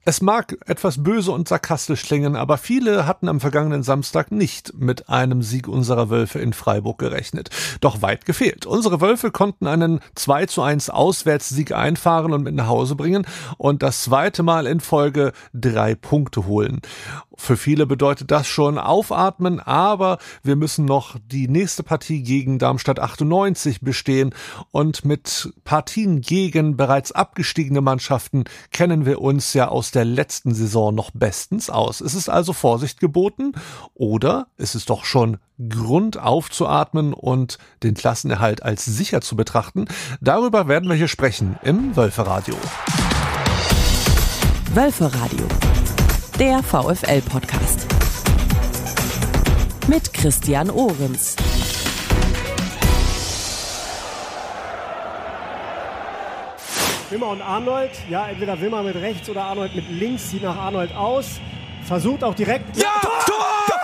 Es mag etwas böse und sarkastisch klingen, aber viele hatten am vergangenen Samstag nicht mit einem Sieg unserer Wölfe in Freiburg gerechnet. Doch weit gefehlt. Unsere Wölfe konnten einen 2:1 Auswärtssieg einfahren und mit nach Hause bringen und das zweite Mal in Folge 3 Punkte holen. Für viele bedeutet das schon aufatmen, aber wir müssen noch die nächste Partie gegen Darmstadt 98 bestehen und mit Partien gegen bereits abgestiegene Mannschaften kennen wir uns ja aus der letzten Saison noch bestens aus. Es ist also Vorsicht geboten oder ist es doch schon Grund aufzuatmen und den Klassenerhalt als sicher zu betrachten? Darüber werden wir hier sprechen im Wölferadio. Wölferadio, der VfL-Podcast. Mit Christian Ohrens. Wimmer und Arnold. Ja, entweder Wimmer mit rechts oder Arnold mit links. Sieht nach Arnold aus. Versucht auch direkt. Ja! Tor!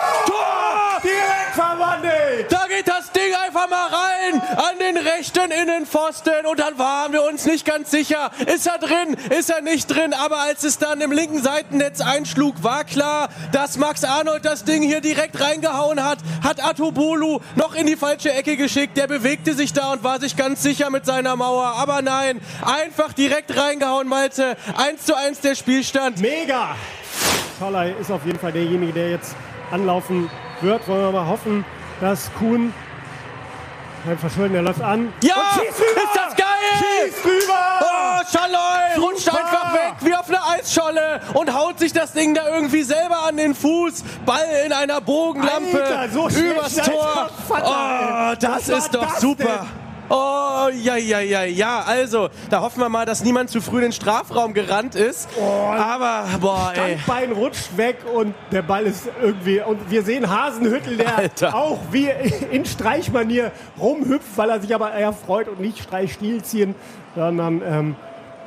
Direkt verwandelt! Da geht das Ding einfach mal rein an den rechten Innenpfosten und dann waren wir uns nicht ganz sicher. Ist er drin? Ist er nicht drin? Aber als es dann im linken Seitennetz einschlug, war klar, dass Max Arnold das Ding hier direkt reingehauen hat. Hat Atobolu noch in die falsche Ecke geschickt. Der bewegte sich da und war sich ganz sicher mit seiner Mauer. Aber nein, einfach direkt reingehauen, Malte. 1:1 der Spielstand. Mega! Scholley ist auf jeden Fall derjenige, der jetzt anlaufen wird. Wollen wir mal hoffen, dass Kuhn verschulden, der läuft an. Ja! Und schießt rüber! Ist das geil! Schießt rüber! Oh, Scholley rutscht einfach weg wie auf eine Eisscholle und haut sich das Ding da irgendwie selber an den Fuß. Ball in einer Bogenlampe Alter, so übers schlecht, Tor. Oh, das ist doch super. Denn? Oh, ja, also, da hoffen wir mal, dass niemand zu früh in den Strafraum gerannt ist. Oh, aber, boah, ey. Standbein rutscht weg und der Ball ist irgendwie, und wir sehen Hasenhüttl, der Alter. auch wie in Streichmanier rumhüpft, weil er sich aber eher freut und nicht Streichstil ziehen, sondern,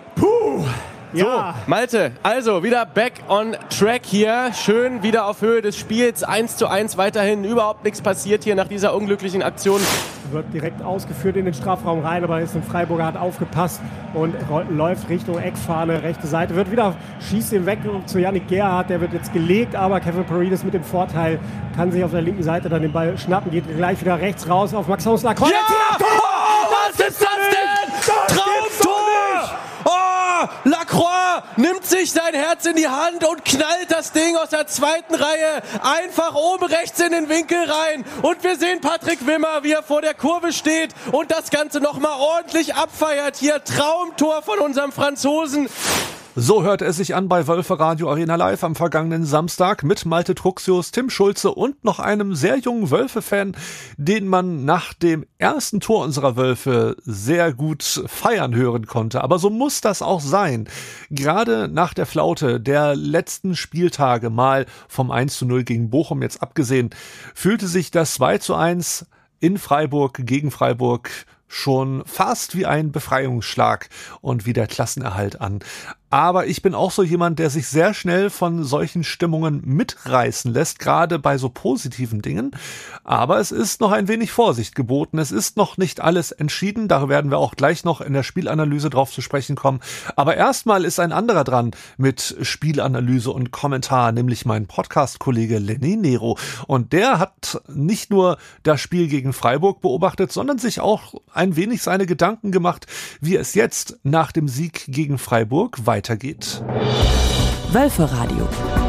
ja. So, Malte, also wieder back on track hier. Schön wieder auf Höhe des Spiels. 1:1 weiterhin. Überhaupt nichts passiert hier nach dieser unglücklichen Aktion. Wird direkt ausgeführt in den Strafraum rein, aber ist ein Freiburger, hat aufgepasst und läuft Richtung Eckfahne, rechte Seite. Wird wieder, schießt ihn weg zu Yannick Gerhardt. Der wird jetzt gelegt, aber Kevin Paredes mit dem Vorteil kann sich auf der linken Seite dann den Ball schnappen. Geht gleich wieder rechts raus auf Max Lacroix. Ja! Oh, was ist das denn? Traumtor! Oh, Lacroix nimmt sich sein Herz in die Hand und knallt das Ding aus der zweiten Reihe einfach oben rechts in den Winkel rein. Und wir sehen Patrick Wimmer, wie er vor der Kurve steht und das Ganze nochmal ordentlich abfeiert. Hier Traumtor von unserem Franzosen. So hörte es sich an bei Wölferadio Arena Live am vergangenen Samstag mit Malte Truxius, Tim Schulze und noch einem sehr jungen Wölfe-Fan, den man nach dem ersten Tor unserer Wölfe sehr gut feiern hören konnte. Aber so muss das auch sein. Gerade nach der Flaute der letzten Spieltage, mal vom 1:0 gegen Bochum jetzt abgesehen, fühlte sich das 2:1 in Freiburg gegen Freiburg schon fast wie ein Befreiungsschlag und wie der Klassenerhalt an. Aber ich bin auch so jemand, der sich sehr schnell von solchen Stimmungen mitreißen lässt, gerade bei so positiven Dingen. Aber es ist noch ein wenig Vorsicht geboten. Es ist noch nicht alles entschieden. Da werden wir auch gleich noch in der Spielanalyse drauf zu sprechen kommen. Aber erstmal ist ein anderer dran mit Spielanalyse und Kommentar, nämlich mein Podcast-Kollege Lenny Nero. Und der hat nicht nur das Spiel gegen Freiburg beobachtet, sondern sich auch ein wenig seine Gedanken gemacht, wie es jetzt nach dem Sieg gegen Freiburg weitergeht. Wölferadio.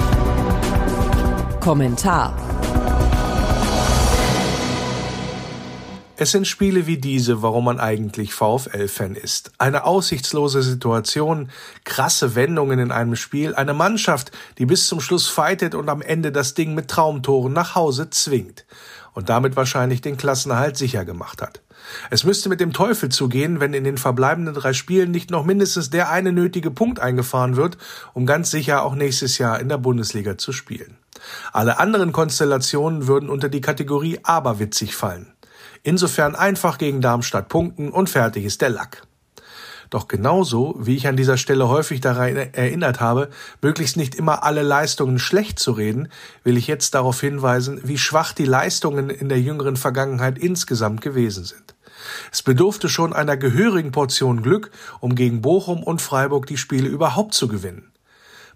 Kommentar. Es sind Spiele wie diese, warum man eigentlich VfL-Fan ist. Eine aussichtslose Situation, krasse Wendungen in einem Spiel, eine Mannschaft, die bis zum Schluss fightet und am Ende das Ding mit Traumtoren nach Hause zwingt und damit wahrscheinlich den Klassenerhalt sicher gemacht hat. Es müsste mit dem Teufel zugehen, wenn in den verbleibenden 3 Spielen nicht noch mindestens der eine nötige Punkt eingefahren wird, um ganz sicher auch nächstes Jahr in der Bundesliga zu spielen. Alle anderen Konstellationen würden unter die Kategorie aberwitzig fallen. Insofern einfach gegen Darmstadt punkten und fertig ist der Lack. Doch genauso, wie ich an dieser Stelle häufig daran erinnert habe, möglichst nicht immer alle Leistungen schlecht zu reden, will ich jetzt darauf hinweisen, wie schwach die Leistungen in der jüngeren Vergangenheit insgesamt gewesen sind. Es bedurfte schon einer gehörigen Portion Glück, um gegen Bochum und Freiburg die Spiele überhaupt zu gewinnen.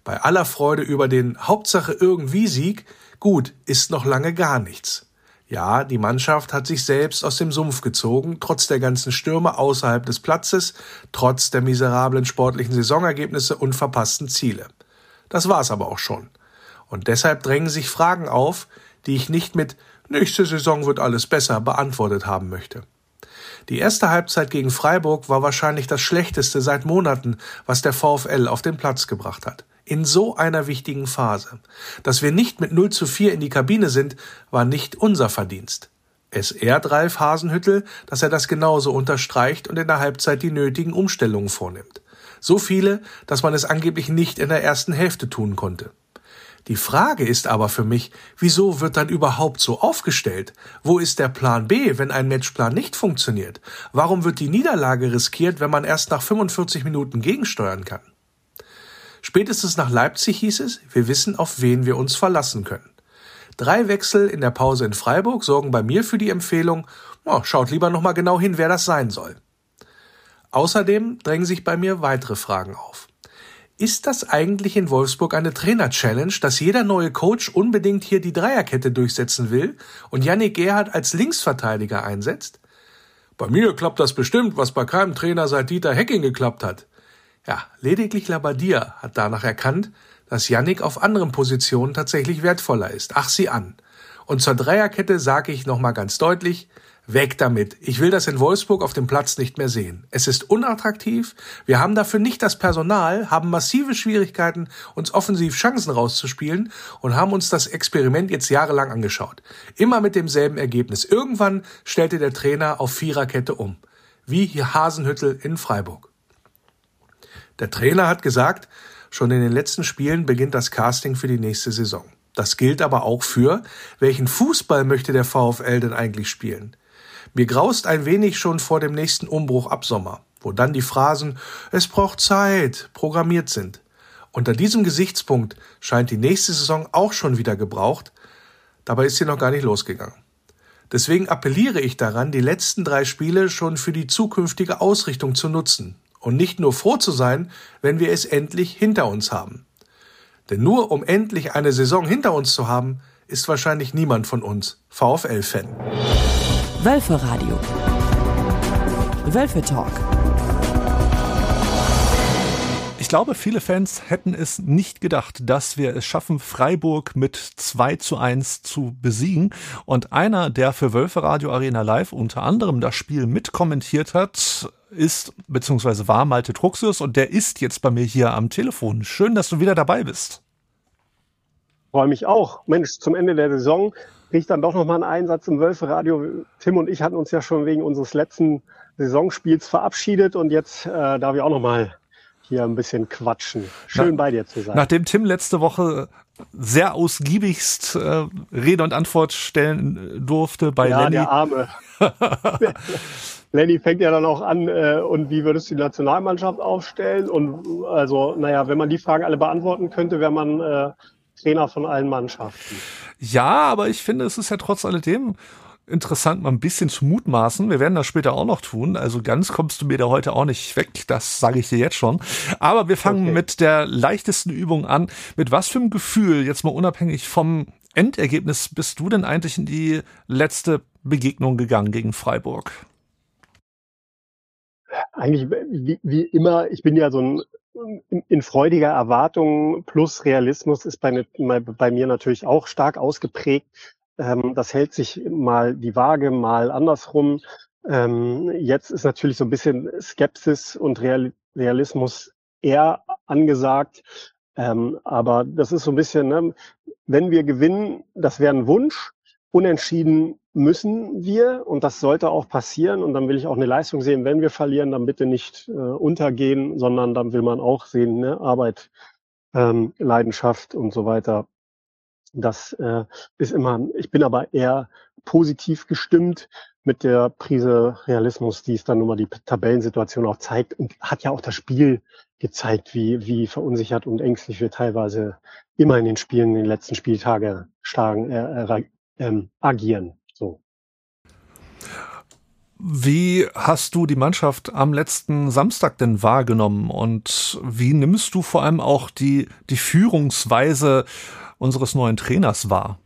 Bei aller Freude über den Hauptsache irgendwie Sieg, gut, ist noch lange gar nichts. Ja, die Mannschaft hat sich selbst aus dem Sumpf gezogen, trotz der ganzen Stürme außerhalb des Platzes, trotz der miserablen sportlichen Saisonergebnisse und verpassten Ziele. Das war's aber auch schon. Und deshalb drängen sich Fragen auf, die ich nicht mit »nächste Saison wird alles besser« beantwortet haben möchte. Die erste Halbzeit gegen Freiburg war wahrscheinlich das Schlechteste seit Monaten, was der VfL auf den Platz gebracht hat. In so einer wichtigen Phase. Dass wir nicht mit 0:4 in die Kabine sind, war nicht unser Verdienst. Es ehrt Ralf Hasenhüttl, dass er das genauso unterstreicht und in der Halbzeit die nötigen Umstellungen vornimmt. So viele, dass man es angeblich nicht in der ersten Hälfte tun konnte. Die Frage ist aber für mich, wieso wird dann überhaupt so aufgestellt? Wo ist der Plan B, wenn ein Matchplan nicht funktioniert? Warum wird die Niederlage riskiert, wenn man erst nach 45 Minuten gegensteuern kann? Spätestens nach Leipzig hieß es, wir wissen, auf wen wir uns verlassen können. 3 Wechsel in der Pause in Freiburg sorgen bei mir für die Empfehlung, schaut lieber nochmal genau hin, wer das sein soll. Außerdem drängen sich bei mir weitere Fragen auf. Ist das eigentlich in Wolfsburg eine Trainer-Challenge, dass jeder neue Coach unbedingt hier die Dreierkette durchsetzen will und Yannick Gerhardt als Linksverteidiger einsetzt? Bei mir klappt das bestimmt, was bei keinem Trainer seit Dieter Hecking geklappt hat. Ja, lediglich Labbadia hat danach erkannt, dass Yannick auf anderen Positionen tatsächlich wertvoller ist. Ach, sieh an. Und zur Dreierkette sage ich nochmal ganz deutlich, weg damit. Ich will das in Wolfsburg auf dem Platz nicht mehr sehen. Es ist unattraktiv, wir haben dafür nicht das Personal, haben massive Schwierigkeiten, uns offensiv Chancen rauszuspielen und haben uns das Experiment jetzt jahrelang angeschaut. Immer mit demselben Ergebnis. Irgendwann stellte der Trainer auf Viererkette um. Wie hier Hasenhüttl in Freiburg. Der Trainer hat gesagt, schon in den letzten Spielen beginnt das Casting für die nächste Saison. Das gilt aber auch für, welchen Fußball möchte der VfL denn eigentlich spielen? Mir graust ein wenig schon vor dem nächsten Umbruch ab Sommer, wo dann die Phrasen »Es braucht Zeit« programmiert sind. Unter diesem Gesichtspunkt scheint die nächste Saison auch schon wieder gebraucht, dabei ist sie noch gar nicht losgegangen. Deswegen appelliere ich daran, die letzten 3 Spiele schon für die zukünftige Ausrichtung zu nutzen und nicht nur froh zu sein, wenn wir es endlich hinter uns haben. Denn nur um endlich eine Saison hinter uns zu haben, ist wahrscheinlich niemand von uns VfL-Fan. Wölferadio. Wölfe-Talk. Ich glaube, viele Fans hätten es nicht gedacht, dass wir es schaffen, Freiburg mit 2:1 zu besiegen. Und einer, der für Wölferadio Arena Live unter anderem das Spiel mitkommentiert hat, ist bzw. war Malte Truxius und der ist jetzt bei mir hier am Telefon. Schön, dass du wieder dabei bist. Freue mich auch. Mensch, zum Ende der Saison kriege dann doch nochmal einen Einsatz im Wölferadio. Tim und ich hatten uns ja schon wegen unseres letzten Saisonspiels verabschiedet und jetzt darf ich auch nochmal hier ein bisschen quatschen. Schön bei dir zu sein. Nachdem Tim letzte Woche sehr ausgiebigst Rede und Antwort stellen durfte bei Lenny. Ja, der Arme. Lenny fängt ja dann auch an, und wie würdest du die Nationalmannschaft aufstellen? Und also, wenn man die Fragen alle beantworten könnte, wäre man Trainer von allen Mannschaften. Ja, aber ich finde, es ist ja trotz alledem interessant, mal ein bisschen zu mutmaßen. Wir werden das später auch noch tun. Also ganz kommst du mir da heute auch nicht weg. Das sage ich dir jetzt schon. Aber wir fangen mit der leichtesten Übung an. Mit was für einem Gefühl, jetzt mal unabhängig vom Endergebnis, bist du denn eigentlich in die letzte Begegnung gegangen gegen Freiburg? Eigentlich wie immer, ich bin ja so ein in freudiger Erwartung plus Realismus ist bei mir natürlich auch stark ausgeprägt. Das hält sich mal die Waage, mal andersrum. Jetzt ist natürlich so ein bisschen Skepsis und Realismus eher angesagt. Aber das ist so ein bisschen, wenn wir gewinnen, das wäre ein Wunsch. Unentschieden müssen wir und das sollte auch passieren. Und dann will ich auch eine Leistung sehen, wenn wir verlieren, dann bitte nicht untergehen, sondern dann will man auch sehen, Arbeit, Leidenschaft und so weiter. Das ist immer, ich bin aber eher positiv gestimmt mit der Prise Realismus, die es dann nun mal die Tabellensituation auch zeigt und hat ja auch das Spiel gezeigt, wie verunsichert und ängstlich wir teilweise immer in den Spielen, in den letzten Spieltagen agieren. So. Wie hast du die Mannschaft am letzten Samstag denn wahrgenommen und wie nimmst du vor allem auch die Führungsweise unseres neuen Trainers wahr?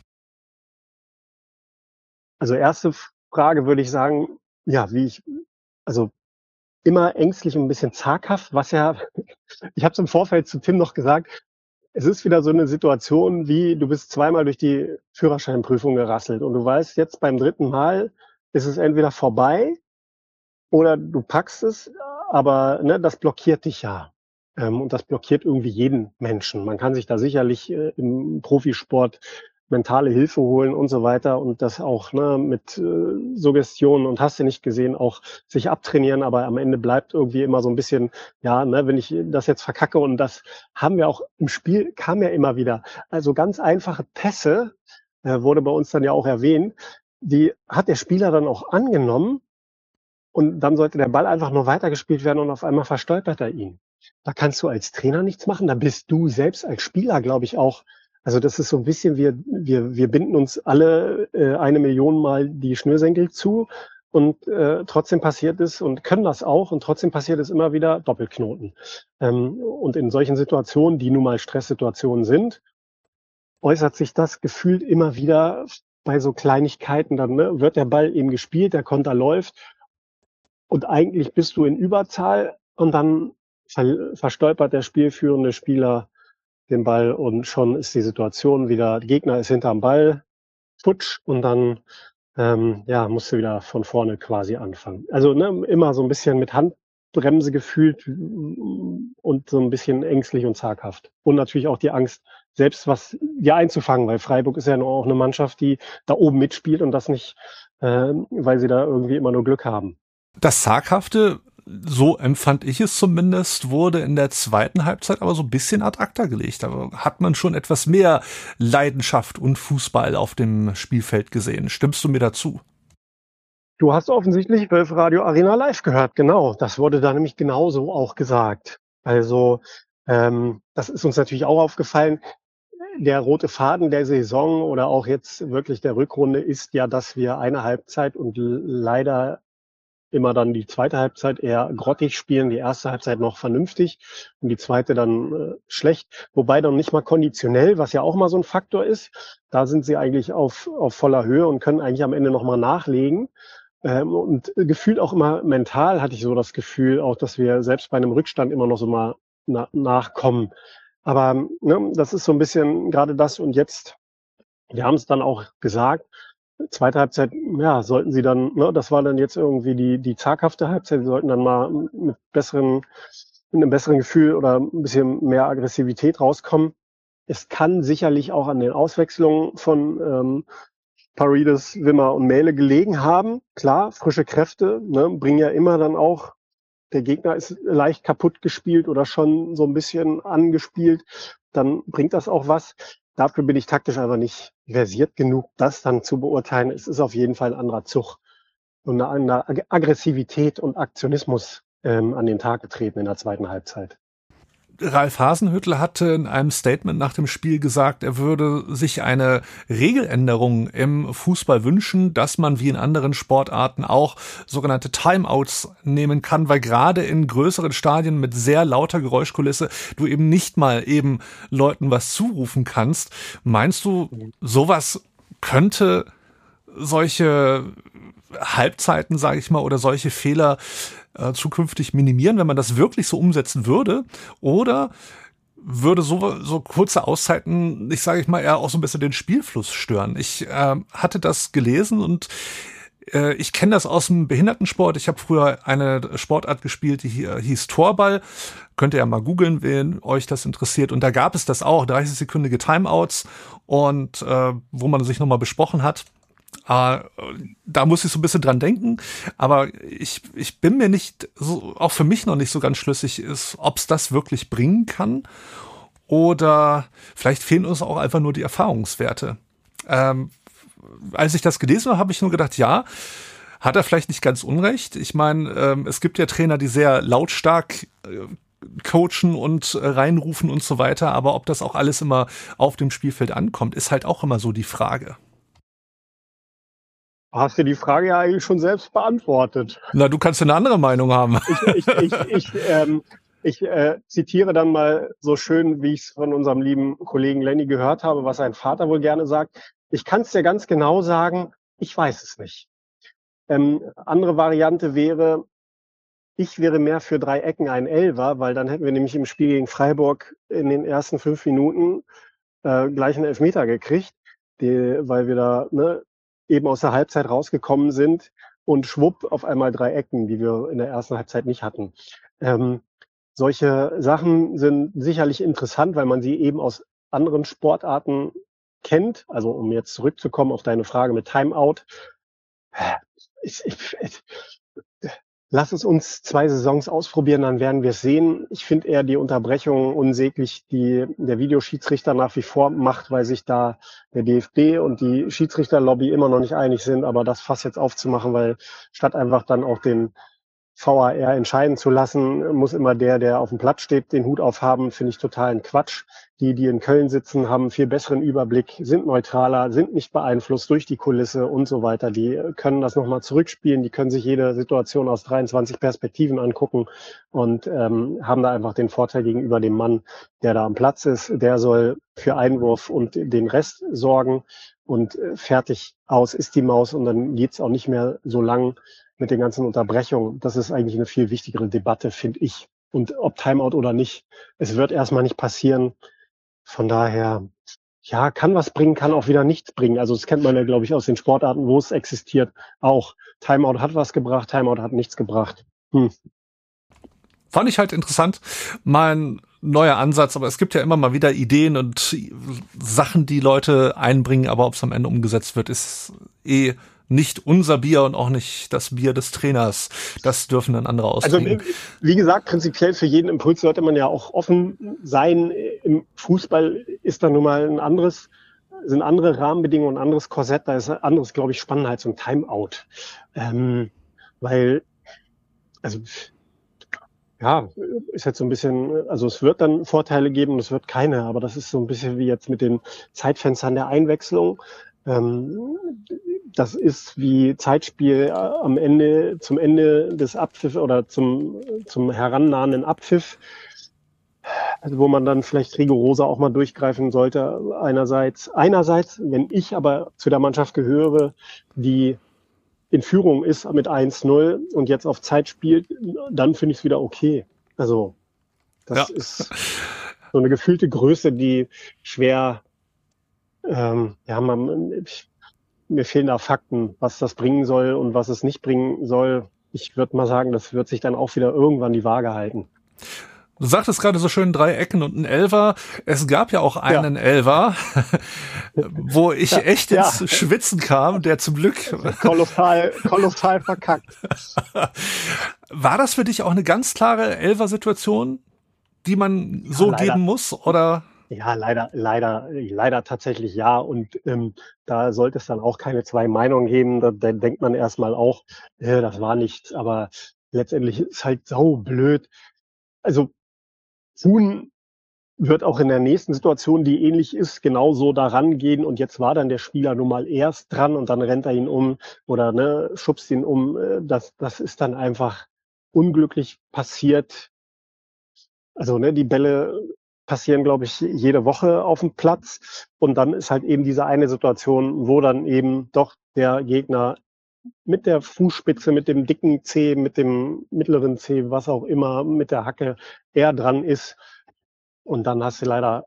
Also erste Frage würde ich sagen, ja, also immer ängstlich und ein bisschen zaghaft, was ja, ich habe es im Vorfeld zu Tim noch gesagt, es ist wieder so eine Situation wie, du bist zweimal durch die Führerscheinprüfung gerasselt und du weißt, jetzt beim dritten Mal ist es entweder vorbei oder du packst es, aber ne, das blockiert dich ja. Und das blockiert irgendwie jeden Menschen. Man kann sich da sicherlich im Profisport mentale Hilfe holen und so weiter und das auch mit Suggestionen und hast du nicht gesehen, auch sich abtrainieren, aber am Ende bleibt irgendwie immer so ein bisschen, ja, ne, wenn ich das jetzt verkacke und das haben wir auch im Spiel, kam ja immer wieder. Also ganz einfache Pässe, wurde bei uns dann ja auch erwähnt, die hat der Spieler dann auch angenommen und dann sollte der Ball einfach nur weitergespielt werden und auf einmal verstolpert er ihn. Da kannst du als Trainer nichts machen, da bist du selbst als Spieler, glaube ich, auch. Also das ist so ein bisschen, wir binden uns alle 1 Million Mal die Schnürsenkel zu und trotzdem passiert es und können das auch und trotzdem passiert es immer wieder Doppelknoten. Und in solchen Situationen, die nun mal Stresssituationen sind, äußert sich das gefühlt immer wieder bei so Kleinigkeiten. Dann wird der Ball eben gespielt, der Konter läuft und eigentlich bist du in Überzahl und dann verstolpert der spielführende Spieler den Ball und schon ist die Situation wieder, der Gegner ist hinterm Ball, futsch und dann musst du wieder von vorne quasi anfangen. Also immer so ein bisschen mit Handbremse gefühlt und so ein bisschen ängstlich und zaghaft. Und natürlich auch die Angst, selbst was dir einzufangen, weil Freiburg ist ja nur auch eine Mannschaft, die da oben mitspielt und das nicht, weil sie da irgendwie immer nur Glück haben. Das Zaghafte, so empfand ich es zumindest, wurde in der zweiten Halbzeit aber so ein bisschen ad acta gelegt. Da hat man schon etwas mehr Leidenschaft und Fußball auf dem Spielfeld gesehen. Stimmst du mir dazu? Du hast offensichtlich Wölferadio Arena Live gehört, genau. Das wurde da nämlich genauso auch gesagt. Also das ist uns natürlich auch aufgefallen. Der rote Faden der Saison oder auch jetzt wirklich der Rückrunde ist ja, dass wir eine Halbzeit und leider immer dann die zweite Halbzeit eher grottig spielen, die erste Halbzeit noch vernünftig und die zweite dann schlecht. Wobei dann nicht mal konditionell, was ja auch mal so ein Faktor ist. Da sind sie eigentlich auf voller Höhe und können eigentlich am Ende nochmal nachlegen. Und gefühlt auch immer mental hatte ich so das Gefühl, auch dass wir selbst bei einem Rückstand immer noch so mal nachkommen. Aber das ist so ein bisschen gerade das und jetzt, wir haben es dann auch gesagt, zweite Halbzeit, ja, sollten sie dann, das war dann jetzt irgendwie die zaghafte Halbzeit, sie sollten dann mal mit einem besseren Gefühl oder ein bisschen mehr Aggressivität rauskommen. Es kann sicherlich auch an den Auswechslungen von Paredes, Wimmer und Mähle gelegen haben. Klar, frische Kräfte bringen ja immer dann auch, der Gegner ist leicht kaputt gespielt oder schon so ein bisschen angespielt, dann bringt das auch was. Dafür bin ich taktisch aber nicht versiert genug, das dann zu beurteilen. Es ist auf jeden Fall ein anderer Zug und eine Aggressivität und Aktionismus an den Tag getreten in der zweiten Halbzeit. Ralf Hasenhüttl hatte in einem Statement nach dem Spiel gesagt, er würde sich eine Regeländerung im Fußball wünschen, dass man wie in anderen Sportarten auch sogenannte Timeouts nehmen kann, weil gerade in größeren Stadien mit sehr lauter Geräuschkulisse du eben nicht mal eben Leuten was zurufen kannst. Meinst du, sowas könnte solche Halbzeiten, sage ich mal, oder solche Fehler zukünftig minimieren, wenn man das wirklich so umsetzen würde? Oder würde so kurze Auszeiten, ich sage ich mal, eher auch so ein bisschen den Spielfluss stören? Ich hatte das gelesen und ich kenne das aus dem Behindertensport. Ich habe früher eine Sportart gespielt, die hieß Torball. Könnt ihr ja mal googeln, wen euch das interessiert. Und da gab es das auch, 30-sekündige Timeouts und wo man sich nochmal besprochen hat. Da muss ich so ein bisschen dran denken, aber ich bin mir nicht so, auch für mich noch nicht so ganz schlüssig ist, ob es das wirklich bringen kann oder vielleicht fehlen uns auch einfach nur die Erfahrungswerte. Als ich das gelesen habe, habe ich nur gedacht, ja, hat er vielleicht nicht ganz unrecht. Ich meine, es gibt ja Trainer, die sehr lautstark coachen und reinrufen und so weiter, aber ob das auch alles immer auf dem Spielfeld ankommt, ist halt auch immer so die Frage. Hast du die Frage ja eigentlich schon selbst beantwortet. Na, du kannst ja eine andere Meinung haben. Ich zitiere dann mal so schön, wie ich es von unserem lieben Kollegen Lenny gehört habe, was sein Vater wohl gerne sagt. Ich kann es dir ganz genau sagen, ich weiß es nicht. Andere Variante wäre, ich wäre mehr für 3 Ecken ein Elfer, weil dann hätten wir nämlich im Spiel gegen Freiburg in den ersten 5 Minuten gleich einen Elfmeter gekriegt, weil wir da eben aus der Halbzeit rausgekommen sind und schwupp auf einmal 3 Ecken, die wir in der ersten Halbzeit nicht hatten. Solche Sachen sind sicherlich interessant, weil man sie eben aus anderen Sportarten kennt. Also um jetzt zurückzukommen auf deine Frage mit Timeout. Lass es uns 2 Saisons ausprobieren, dann werden wir es sehen. Ich finde eher die Unterbrechung unsäglich, die der Videoschiedsrichter nach wie vor macht, weil sich da der DFB und die Schiedsrichterlobby immer noch nicht einig sind. Aber das Fass jetzt aufzumachen, weil statt einfach dann auch den VAR entscheiden zu lassen, muss immer der auf dem Platz steht, den Hut aufhaben, finde ich totalen Quatsch. Die in Köln sitzen, haben viel besseren Überblick, sind neutraler, sind nicht beeinflusst durch die Kulisse und so weiter. Die können das nochmal zurückspielen, die können sich jede Situation aus 23 Perspektiven angucken und haben da einfach den Vorteil gegenüber dem Mann, der da am Platz ist. Der soll für Einwurf und den Rest sorgen und fertig aus ist die Maus und dann geht's auch nicht mehr so lang mit den ganzen Unterbrechungen. Das ist eigentlich eine viel wichtigere Debatte, finde ich. Und ob Timeout oder nicht, es wird erstmal nicht passieren. Von daher, ja, kann was bringen, kann auch wieder nichts bringen. Also das kennt man ja, glaube ich, aus den Sportarten, wo es existiert, auch. Timeout hat was gebracht, Timeout hat nichts gebracht. Fand ich halt interessant. Mein neuer Ansatz, aber es gibt ja immer mal wieder Ideen und Sachen, die Leute einbringen, aber ob es am Ende umgesetzt wird, ist nicht unser Bier und auch nicht das Bier des Trainers. Das dürfen dann andere austrinken. Also wie gesagt, prinzipiell für jeden Impuls sollte man ja auch offen sein. Im Fußball ist da nun mal sind andere Rahmenbedingungen, ein anderes Korsett, da ist ein anderes, glaube ich, spannender als so ein Timeout. Weil, also ja, ist jetzt so ein bisschen, also es wird dann Vorteile geben und es wird keine, aber das ist so ein bisschen wie jetzt mit den Zeitfenstern der Einwechslung. Das ist wie Zeitspiel zum Ende des Abpfiff oder zum herannahenden Abpfiff, also wo man dann vielleicht rigoroser auch mal durchgreifen sollte. Einerseits, wenn ich aber zu der Mannschaft gehöre, die in Führung ist mit 1-0 und jetzt auf Zeit spielt, dann finde ich es wieder okay. Also das ist so eine gefühlte Größe, die schwer mir fehlen da Fakten, was das bringen soll und was es nicht bringen soll. Ich würde mal sagen, das wird sich dann auch wieder irgendwann die Waage halten. Du sagtest gerade so schön 3 Ecken und ein Elfer. Es gab ja auch einen Elfer, wo ich echt ins Schwitzen kam, der zum Glück kolossal verkackt. War das für dich auch eine ganz klare Elfer-Situation, die man so leider geben muss, oder? Ja, leider tatsächlich ja. Und da sollte es dann auch keine 2 Meinungen geben. Da denkt man erstmal auch, das war nichts. Aber letztendlich ist es halt saublöd. Also Huhn wird auch in der nächsten Situation, die ähnlich ist, genauso daran gehen. Und jetzt war dann der Spieler nun mal erst dran und dann rennt er ihn um oder schubst ihn um. Das ist dann einfach unglücklich passiert. Also die Bälle passieren, glaube ich, jede Woche auf dem Platz. Und dann ist halt eben diese eine Situation, wo dann eben doch der Gegner mit der Fußspitze, mit dem dicken Zeh, mit dem mittleren Zeh, was auch immer, mit der Hacke eher dran ist. Und dann hast du leider,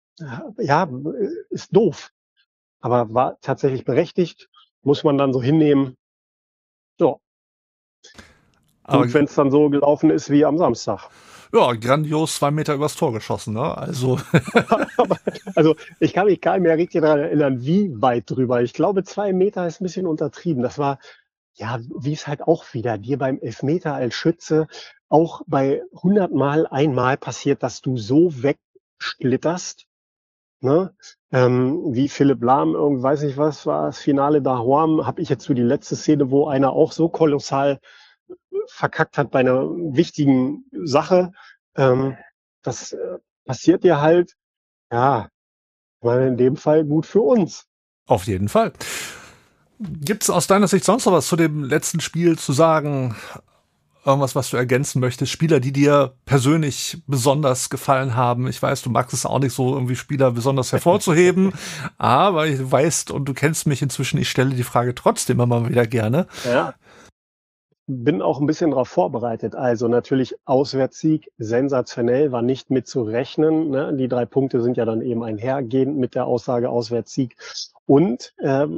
ist doof. Aber war tatsächlich berechtigt, muss man dann so hinnehmen. So. Und wenn es dann so gelaufen ist wie am Samstag. Ja, grandios 2 Meter übers Tor geschossen, ne? Also. Also ich kann mich gar nicht mehr richtig daran erinnern, wie weit drüber. Ich glaube, 2 Meter ist ein bisschen untertrieben. Das war, wie es halt auch wieder dir beim Elfmeter als Schütze auch bei 100 Mal einmal passiert, dass du so wegsplitterst. Ne? Wie Philipp Lahm, weiß nicht was, war das Finale da Horm, habe ich jetzt so die letzte Szene, wo einer auch so kolossal verkackt hat bei einer wichtigen Sache. Das passiert dir halt, in dem Fall gut für uns. Auf jeden Fall. Gibt's aus deiner Sicht sonst noch was zu dem letzten Spiel zu sagen? Irgendwas, was du ergänzen möchtest? Spieler, die dir persönlich besonders gefallen haben? Ich weiß, du magst es auch nicht so, irgendwie Spieler besonders hervorzuheben, aber du weißt und du kennst mich inzwischen, ich stelle die Frage trotzdem immer wieder gerne. Ja. Bin auch ein bisschen darauf vorbereitet. Also natürlich Auswärtssieg, sensationell, war nicht mit zu rechnen. Ne? Die 3 Punkte sind ja dann eben einhergehend mit der Aussage Auswärtssieg. Und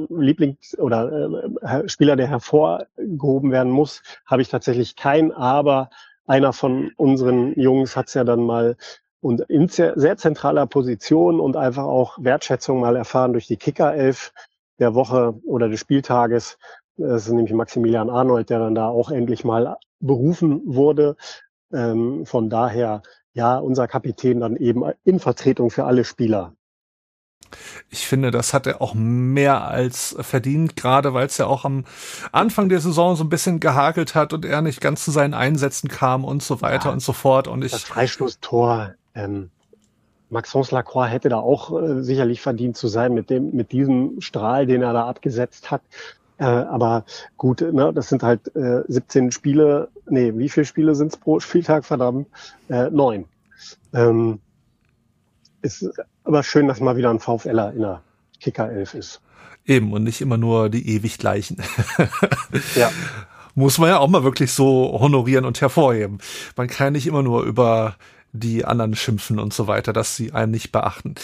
Spieler, der hervorgehoben werden muss, habe ich tatsächlich keinen. Aber einer von unseren Jungs hat es ja dann mal und in sehr zentraler Position und einfach auch Wertschätzung mal erfahren durch die Kicker-Elf der Woche oder des Spieltages. Das ist nämlich Maximilian Arnold, der dann da auch endlich mal berufen wurde. Von daher, ja, unser Kapitän dann eben in Vertretung für alle Spieler. Ich finde, das hat er auch mehr als verdient, gerade weil es ja auch am Anfang der Saison so ein bisschen gehakelt hat und er nicht ganz zu seinen Einsätzen kam und so weiter und so fort. Und das Freistoßtor, Maxence Lacroix hätte da auch sicherlich verdient zu sein mit diesem Strahl, den er da abgesetzt hat. Aber gut, ne, das sind halt 17 Spiele. Nee, wie viele Spiele sind's pro Spieltag? Verdammt, 9. Ist aber schön, dass mal wieder ein VfLer in der Kicker-Elf ist. Eben, und nicht immer nur die ewig gleichen. Ja. Muss man ja auch mal wirklich so honorieren und hervorheben. Man kann nicht immer nur über die anderen schimpfen und so weiter, dass sie einen nicht beachten.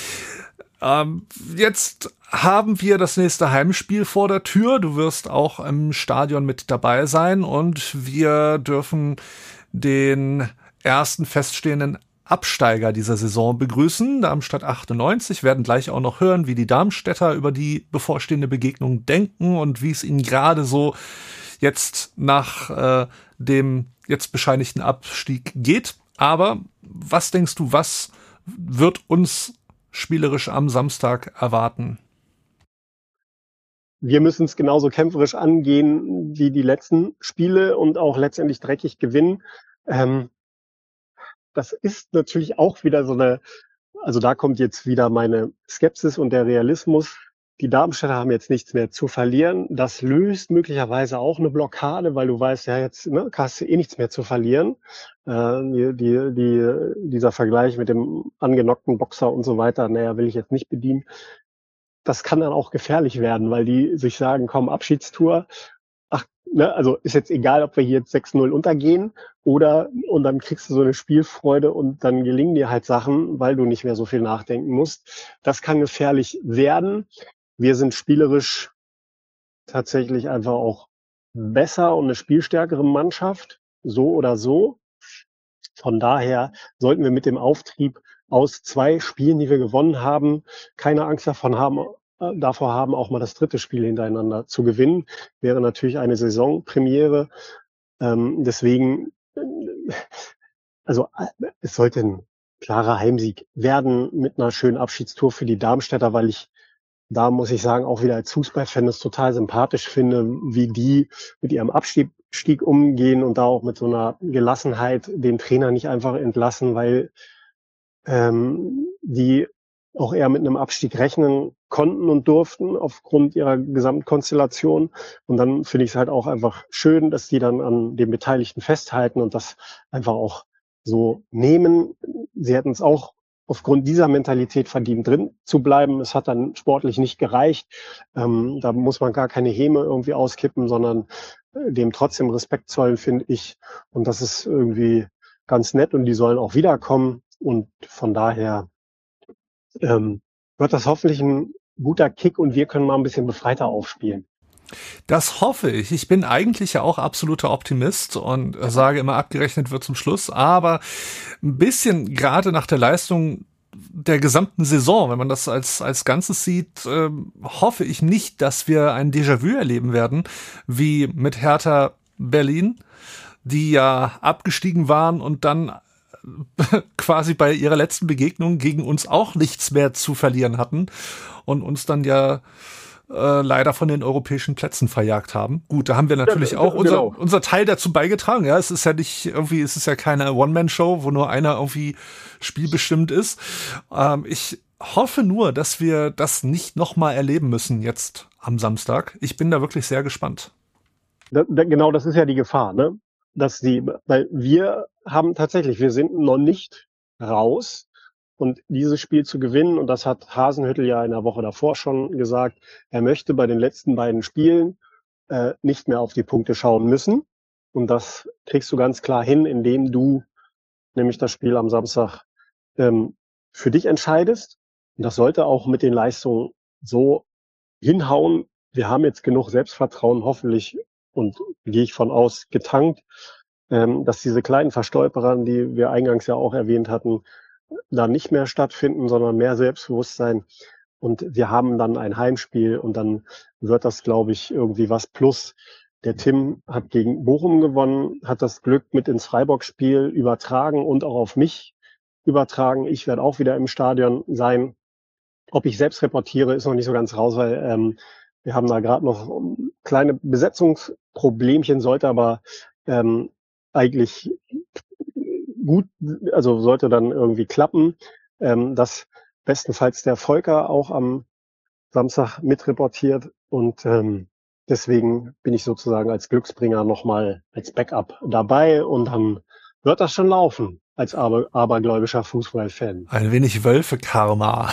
Jetzt haben wir das nächste Heimspiel vor der Tür. Du wirst auch im Stadion mit dabei sein und wir dürfen den ersten feststehenden Absteiger dieser Saison begrüßen. Darmstadt 98, werden gleich auch noch hören, wie die Darmstädter über die bevorstehende Begegnung denken und wie es ihnen gerade so jetzt nach dem jetzt bescheinigten Abstieg geht. Aber was denkst du, was wird uns spielerisch am Samstag erwarten? Wir müssen es genauso kämpferisch angehen wie die letzten Spiele und auch letztendlich dreckig gewinnen. Das ist natürlich auch wieder also da kommt jetzt wieder meine Skepsis und der Realismus. Die Darmstädter haben jetzt nichts mehr zu verlieren. Das löst möglicherweise auch eine Blockade, weil du weißt, ja, jetzt hast du eh nichts mehr zu verlieren. Dieser Vergleich mit dem angenockten Boxer und so weiter, will ich jetzt nicht bedienen. Das kann dann auch gefährlich werden, weil die sich sagen, komm, Abschiedstour. Also ist jetzt egal, ob wir hier jetzt 6-0 untergehen und dann kriegst du so eine Spielfreude und dann gelingen dir halt Sachen, weil du nicht mehr so viel nachdenken musst. Das kann gefährlich werden. Wir sind spielerisch tatsächlich einfach auch besser und eine spielstärkere Mannschaft, so oder so. Von daher sollten wir mit dem Auftrieb aus 2 Spielen, die wir gewonnen haben, keine Angst davor haben, auch mal das 3. Spiel hintereinander zu gewinnen. Wäre natürlich eine Saisonpremiere. Deswegen, also es sollte ein klarer Heimsieg werden mit einer schönen Abschiedstour für die Darmstädter, weil ich da, muss ich sagen, auch wieder als Fußballfan das total sympathisch finde, wie die mit ihrem Abstieg umgehen und da auch mit so einer Gelassenheit den Trainer nicht einfach entlassen, weil die auch eher mit einem Abstieg rechnen konnten und durften aufgrund ihrer Gesamtkonstellation. Und dann finde ich es halt auch einfach schön, dass die dann an den Beteiligten festhalten und das einfach auch so nehmen. Sie hätten es auch aufgrund dieser Mentalität verdient, drin zu bleiben. Es hat dann sportlich nicht gereicht. Da muss man gar keine Häme irgendwie auskippen, sondern dem trotzdem Respekt zollen, finde ich. Und das ist irgendwie ganz nett und die sollen auch wiederkommen. Und von daher wird das hoffentlich ein guter Kick und wir können mal ein bisschen befreiter aufspielen. Das hoffe ich. Ich bin eigentlich ja auch absoluter Optimist und sage immer, abgerechnet wird zum Schluss. Aber ein bisschen gerade nach der Leistung der gesamten Saison, wenn man das als Ganzes sieht, hoffe ich nicht, dass wir ein Déjà-vu erleben werden, wie mit Hertha Berlin, die ja abgestiegen waren und dann quasi bei ihrer letzten Begegnung gegen uns auch nichts mehr zu verlieren hatten und uns dann ja leider von den europäischen Plätzen verjagt haben. Gut, da haben wir natürlich auch unser Teil dazu beigetragen. Ja, es ist ja nicht irgendwie, es ist ja keine One-Man-Show, wo nur einer irgendwie spielbestimmt ist. Ich hoffe nur, dass wir das nicht nochmal erleben müssen jetzt am Samstag. Ich bin da wirklich sehr gespannt. Genau, das ist ja die Gefahr, ne? Weil wir sind noch nicht raus, und dieses Spiel zu gewinnen, und das hat Hasenhüttl ja in der Woche davor schon gesagt, er möchte bei den letzten beiden Spielen nicht mehr auf die Punkte schauen müssen. Und das kriegst du ganz klar hin, indem du nämlich das Spiel am Samstag für dich entscheidest. Und das sollte auch mit den Leistungen so hinhauen. Wir haben jetzt genug Selbstvertrauen, hoffentlich, und gehe ich von aus, getankt, dass diese kleinen Verstolperer, die wir eingangs ja auch erwähnt hatten, da nicht mehr stattfinden, sondern mehr Selbstbewusstsein. Und wir haben dann ein Heimspiel, und dann wird das, glaube ich, irgendwie was. Plus, der Tim hat gegen Bochum gewonnen, hat das Glück mit ins Freiburg-Spiel übertragen und auch auf mich übertragen. Ich werde auch wieder im Stadion sein. Ob ich selbst reportiere, ist noch nicht so ganz raus, weil wir haben da gerade noch kleine Besetzungsproblemchen, sollte aber eigentlich gut, also sollte dann irgendwie klappen, dass bestenfalls der Volker auch am Samstag mitreportiert, und deswegen bin ich sozusagen als Glücksbringer nochmal als Backup dabei, und dann wird das schon laufen als abergläubischer Fußballfan. Ein wenig Wölfe-Karma.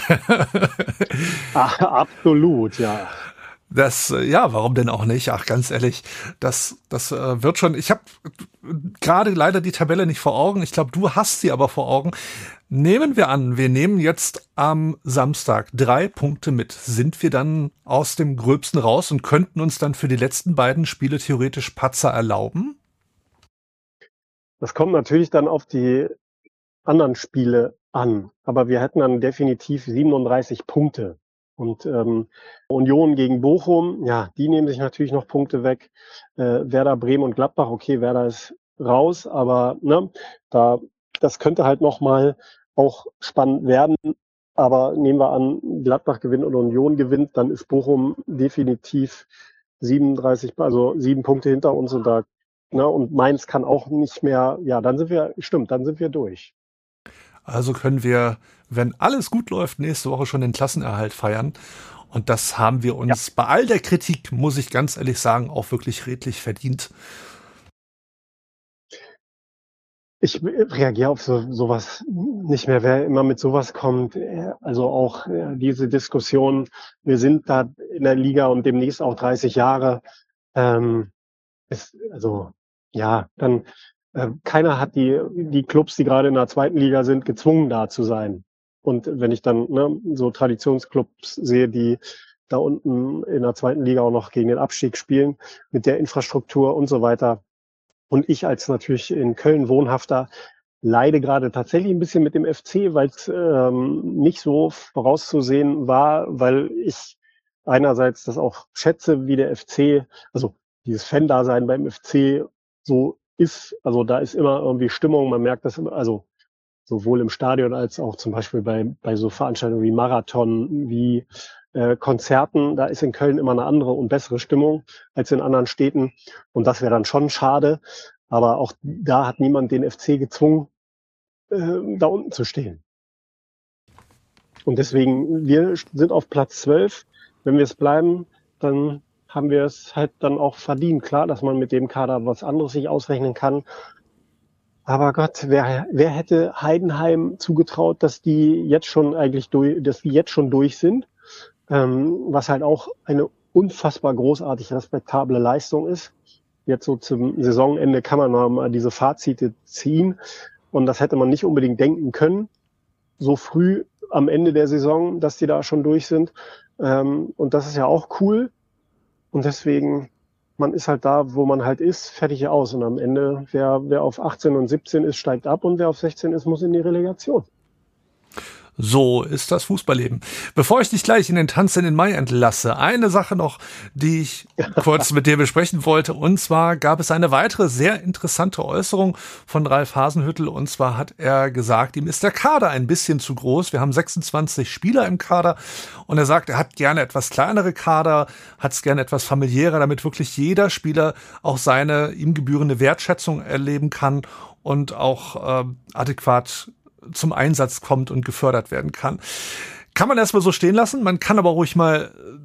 Absolut, ja. Warum denn auch nicht? Ach, ganz ehrlich, das wird schon. Ich habe gerade leider die Tabelle nicht vor Augen. Ich glaube, du hast sie aber vor Augen. Nehmen wir an, wir nehmen jetzt am Samstag 3 Punkte mit. Sind wir dann aus dem Gröbsten raus und könnten uns dann für die letzten beiden Spiele theoretisch Patzer erlauben? Das kommt natürlich dann auf die anderen Spiele an. Aber wir hätten dann definitiv 37 Punkte. Und Union gegen Bochum, ja, die nehmen sich natürlich noch Punkte weg. Werder Bremen und Gladbach, okay, Werder ist raus, aber ne, das könnte halt nochmal auch spannend werden. Aber nehmen wir an, Gladbach gewinnt und Union gewinnt, dann ist Bochum definitiv 37, also 7 Punkte hinter uns, und und Mainz kann auch nicht mehr, ja, dann sind wir durch. Also können wir, wenn alles gut läuft, nächste Woche schon den Klassenerhalt feiern. Und das haben wir uns bei all der Kritik, muss ich ganz ehrlich sagen, auch wirklich redlich verdient. Ich reagiere auf sowas nicht mehr, wer immer mit sowas kommt. Also auch diese Diskussion, wir sind da in der Liga und demnächst auch 30 Jahre. Keiner hat die Clubs, die gerade in der zweiten Liga sind, gezwungen, da zu sein. Und wenn ich dann so Traditionsclubs sehe, die da unten in der zweiten Liga auch noch gegen den Abstieg spielen, mit der Infrastruktur und so weiter. Und ich als natürlich in Köln Wohnhafter leide gerade tatsächlich ein bisschen mit dem FC, weil es nicht so vorauszusehen war, weil ich einerseits das auch schätze, wie der FC, also dieses Fan-Dasein beim FC so ist. Also da ist immer irgendwie Stimmung, man merkt das immer, also sowohl im Stadion als auch zum Beispiel bei so Veranstaltungen wie Marathon, wie Konzerten, da ist in Köln immer eine andere und bessere Stimmung als in anderen Städten. Und das wäre dann schon schade. Aber auch da hat niemand den FC gezwungen, da unten zu stehen. Und deswegen, wir sind auf Platz 12. Wenn wir es bleiben, dann haben wir es halt dann auch verdient. Klar, dass man mit dem Kader was anderes sich ausrechnen kann. Aber Gott, wer hätte Heidenheim zugetraut, dass die jetzt schon durch sind? Was halt auch eine unfassbar großartig respektable Leistung ist. Jetzt so zum Saisonende kann man mal diese Fazite ziehen. Und das hätte man nicht unbedingt denken können, so früh am Ende der Saison, dass die da schon durch sind. Und das ist ja auch cool. Und deswegen, man ist halt da, wo man halt ist, fertig aus. Und am Ende, wer auf 18 und 17 ist, steigt ab, und wer auf 16 ist, muss in die Relegation. So ist das Fußballleben. Bevor ich dich gleich in den Tanz in den Mai entlasse, eine Sache noch, die ich kurz mit dir besprechen wollte. Und zwar gab es eine weitere sehr interessante Äußerung von Ralf Hasenhüttl. Und zwar hat er gesagt, ihm ist der Kader ein bisschen zu groß. Wir haben 26 Spieler im Kader. Und er sagt, er hat gerne etwas kleinere Kader, hat es gerne etwas familiärer, damit wirklich jeder Spieler auch seine ihm gebührende Wertschätzung erleben kann und auch adäquat zum Einsatz kommt und gefördert werden kann. Kann man erstmal so stehen lassen, man kann aber ruhig mal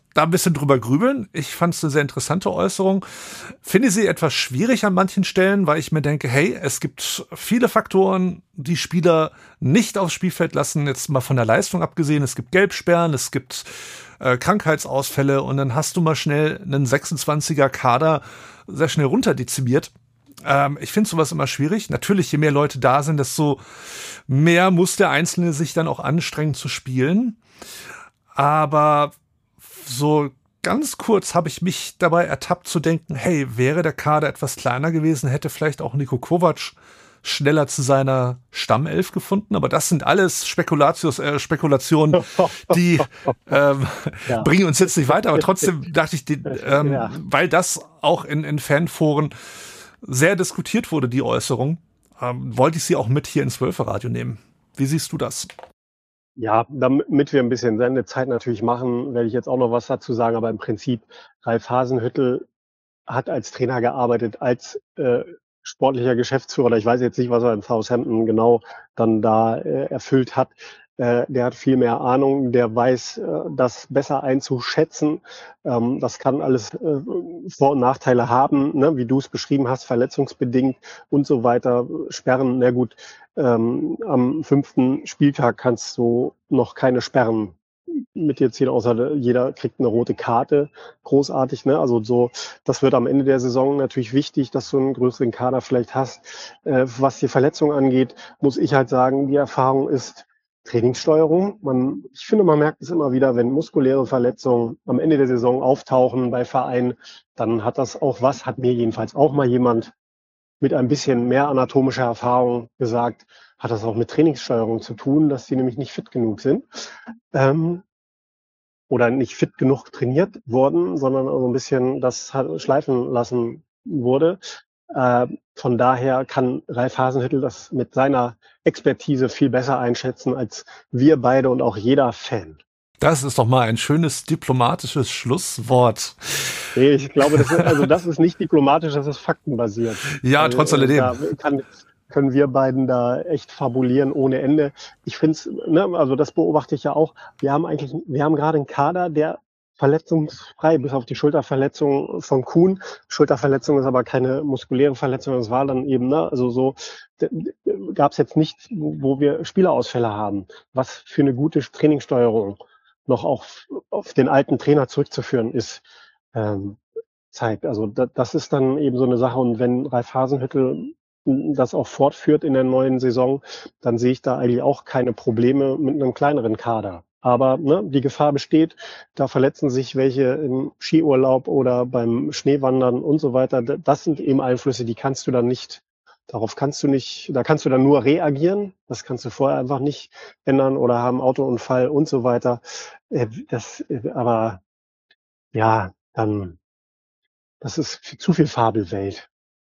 da ein bisschen drüber grübeln. Ich fand es eine sehr interessante Äußerung. Finde sie etwas schwierig an manchen Stellen, weil ich mir denke, hey, es gibt viele Faktoren, die Spieler nicht aufs Spielfeld lassen, jetzt mal von der Leistung abgesehen. Es gibt Gelbsperren, es gibt Krankheitsausfälle und dann hast du mal schnell einen 26er Kader sehr schnell runterdezimiert. Ich finde sowas immer schwierig. Natürlich, je mehr Leute da sind, desto mehr muss der Einzelne sich dann auch anstrengen zu spielen. Aber so ganz kurz habe ich mich dabei ertappt zu denken, hey, wäre der Kader etwas kleiner gewesen, hätte vielleicht auch Niko Kovac schneller zu seiner Stammelf gefunden, aber das sind alles Spekulationen, die bringen uns jetzt nicht weiter, aber trotzdem dachte ich, weil das auch in Fanforen sehr diskutiert wurde, die Äußerung, wollte ich sie auch mit hier ins Wölferadio nehmen. Wie siehst du das? Ja, damit wir ein bisschen Sendezeit natürlich machen, werde ich jetzt auch noch was dazu sagen, aber im Prinzip, Ralf Hasenhüttl hat als Trainer gearbeitet, als sportlicher Geschäftsführer, oder ich weiß jetzt nicht, was er in Southampton genau dann da erfüllt hat. Der hat viel mehr Ahnung, der weiß, das besser einzuschätzen. Das kann alles Vor- und Nachteile haben, ne? Wie du es beschrieben hast, verletzungsbedingt und so weiter. Sperren, na gut, am 5. Spieltag kannst du noch keine Sperren mit dir ziehen, außer jeder kriegt eine rote Karte. Großartig, ne? Also so, das wird am Ende der Saison natürlich wichtig, dass du einen größeren Kader vielleicht hast. Was die Verletzung angeht, muss ich halt sagen, die Erfahrung ist Trainingssteuerung. Ich finde, man merkt es immer wieder, wenn muskuläre Verletzungen am Ende der Saison auftauchen bei Vereinen, dann hat das auch was, hat mir jedenfalls auch mal jemand mit ein bisschen mehr anatomischer Erfahrung gesagt, hat das auch mit Trainingssteuerung zu tun, dass die nämlich nicht fit genug sind. Oder nicht fit genug trainiert wurden, sondern also ein bisschen das schleifen lassen wurde. Von daher kann Ralf Hasenhüttl das mit seiner Expertise viel besser einschätzen als wir beide und auch jeder Fan. Das ist doch mal ein schönes diplomatisches Schlusswort. Nee, ich glaube, das ist nicht diplomatisch, das ist faktenbasiert. Ja, trotz alledem. Da können wir beiden da echt fabulieren ohne Ende. Ich finde es, ne, also das beobachte ich ja auch. Wir haben gerade einen Kader, der verletzungsfrei, bis auf die Schulterverletzung von Kuhn. Schulterverletzung ist aber keine muskuläre Verletzung, das war dann eben, ne, also so gab es jetzt nichts, wo wir Spielerausfälle haben. Was für eine gute Trainingssteuerung noch auch auf den alten Trainer zurückzuführen ist, zeigt. Also das ist dann eben so eine Sache. Und wenn Ralf Hasenhüttl das auch fortführt in der neuen Saison, dann sehe ich da eigentlich auch keine Probleme mit einem kleineren Kader. Aber ne, die Gefahr besteht, da verletzen sich welche im Skiurlaub oder beim Schneewandern und so weiter. Das sind eben Einflüsse, die kannst du dann nicht, da kannst du dann nur reagieren. Das kannst du vorher einfach nicht ändern oder haben Autounfall und so weiter. Aber ja, dann, das ist zu viel Fabelwelt.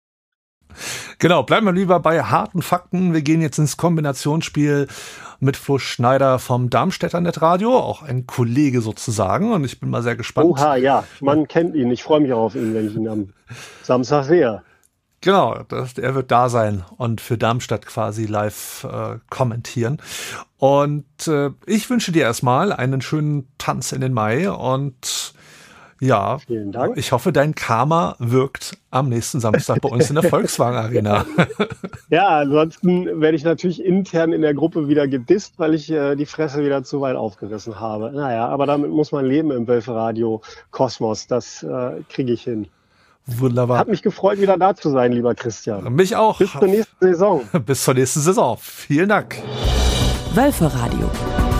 Genau, bleiben wir lieber bei harten Fakten. Wir gehen jetzt ins Kombinationsspiel mit Flo Schneider vom Darmstädter Netradio, auch ein Kollege sozusagen, und ich bin mal sehr gespannt. Oha, ja, man kennt ihn. Ich freue mich auch auf ihn, wenn ich ihn am Samstag sehe. Genau, er wird da sein und für Darmstadt quasi live kommentieren. Und ich wünsche dir erstmal einen schönen Tanz in den Mai und ja, vielen Dank. Ich hoffe, dein Karma wirkt am nächsten Samstag bei uns in der Volkswagen Arena. Ja, ansonsten werde ich natürlich intern in der Gruppe wieder gedisst, weil ich die Fresse wieder zu weit aufgerissen habe. Naja, aber damit muss man leben im Wölferadio Kosmos. Das kriege ich hin. Wunderbar. Hat mich gefreut, wieder da zu sein, lieber Christian. Mich auch. Bis zur nächsten Saison. Bis zur nächsten Saison. Vielen Dank. Wölferadio.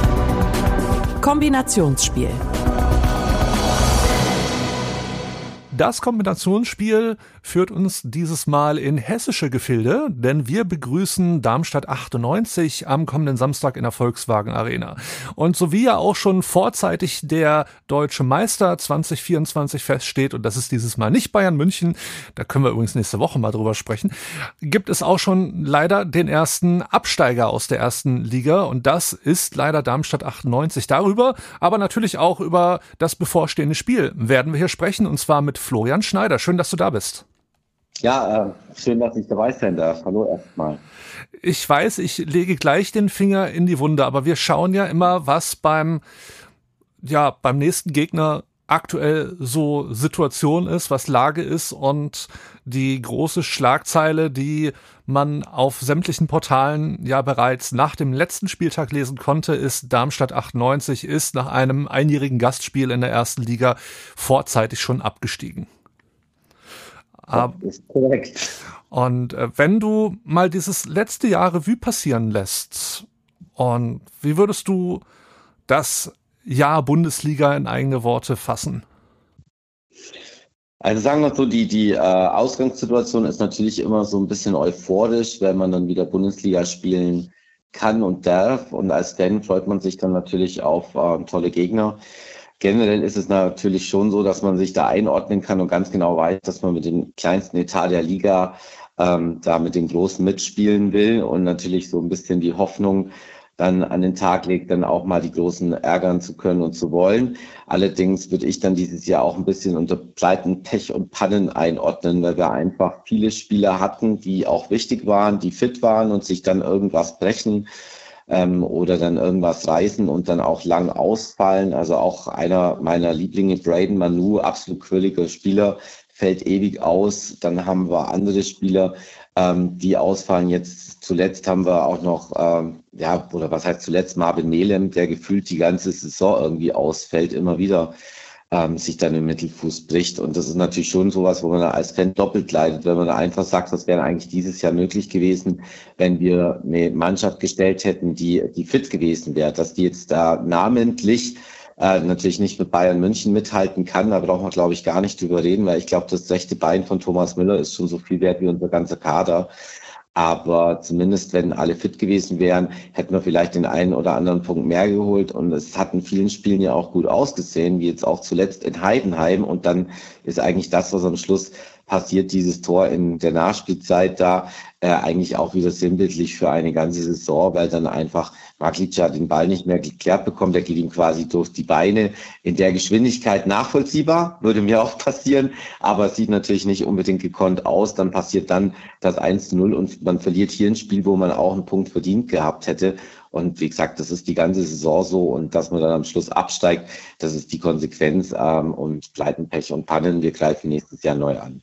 Kombinationsspiel. Das Kombinationsspiel führt uns dieses Mal in hessische Gefilde, denn wir begrüßen Darmstadt 98 am kommenden Samstag in der Volkswagen Arena. Und so wie ja auch schon vorzeitig der deutsche Meister 2024 feststeht, und das ist dieses Mal nicht Bayern München, da können wir übrigens nächste Woche mal drüber sprechen, gibt es auch schon leider den ersten Absteiger aus der ersten Liga, und das ist leider Darmstadt 98. Darüber, aber natürlich auch über das bevorstehende Spiel werden wir hier sprechen, und zwar mit Florian Schneider. Schön, dass du da bist. Ja, schön, dass ich dabei sein darf. Hallo erstmal. Ich weiß, ich lege gleich den Finger in die Wunde, aber wir schauen ja immer, was beim nächsten Gegner aktuell so Situation ist, was Lage ist, und die große Schlagzeile, die man auf sämtlichen Portalen ja bereits nach dem letzten Spieltag lesen konnte, ist: Darmstadt 98 ist nach einem einjährigen Gastspiel in der ersten Liga vorzeitig schon abgestiegen. Das ist korrekt. Und wenn du mal dieses letzte Jahr Revue passieren lässt, und wie würdest du das Jahr Bundesliga in eigene Worte fassen? Also sagen wir so, die Ausgangssituation ist natürlich immer so ein bisschen euphorisch, wenn man dann wieder Bundesliga spielen kann und darf. Und als Fan freut man sich dann natürlich auf tolle Gegner. Generell ist es natürlich schon so, dass man sich da einordnen kann und ganz genau weiß, dass man mit dem kleinsten Etat der Liga da mit den Großen mitspielen will und natürlich so ein bisschen die Hoffnung dann an den Tag legt, dann auch mal die Großen ärgern zu können und zu wollen. Allerdings würde ich dann dieses Jahr auch ein bisschen unter Pleiten, Pech und Pannen einordnen, weil wir einfach viele Spieler hatten, die auch wichtig waren, die fit waren und sich dann irgendwas brechen oder dann irgendwas reißen und dann auch lang ausfallen. Also auch einer meiner Lieblinge, Braden Manu, absolut quirliger Spieler, fällt ewig aus. Dann haben wir andere Spieler, die ausfallen. Jetzt zuletzt haben wir auch noch, oder was heißt zuletzt, Marvin Melem, der gefühlt die ganze Saison irgendwie ausfällt, immer wieder sich dann im Mittelfuß bricht. Und das ist natürlich schon sowas, wo man als Fan doppelt leidet, wenn man da einfach sagt, das wäre eigentlich dieses Jahr möglich gewesen, wenn wir eine Mannschaft gestellt hätten, die fit gewesen wäre, dass die jetzt da namentlich natürlich nicht mit Bayern München mithalten kann. Da braucht man, glaube ich, gar nicht drüber reden, weil ich glaube, das rechte Bein von Thomas Müller ist schon so viel wert wie unser ganzer Kader. Aber zumindest, wenn alle fit gewesen wären, hätten wir vielleicht den einen oder anderen Punkt mehr geholt. Und es hat in vielen Spielen ja auch gut ausgesehen, wie jetzt auch zuletzt in Heidenheim. Und dann ist eigentlich das, was am Schluss passiert, dieses Tor in der Nachspielzeit da, eigentlich auch wieder sinnbildlich für eine ganze Saison, weil dann einfach Maglica den Ball nicht mehr geklärt bekommt. Der geht ihm quasi durch die Beine. In der Geschwindigkeit nachvollziehbar, würde mir auch passieren, aber es sieht natürlich nicht unbedingt gekonnt aus. Dann passiert dann das 1:0 und man verliert hier ein Spiel, wo man auch einen Punkt verdient gehabt hätte. Und wie gesagt, das ist die ganze Saison so, und dass man dann am Schluss absteigt, das ist die Konsequenz, und Pleiten, Pech und Pannen. Wir greifen nächstes Jahr neu an.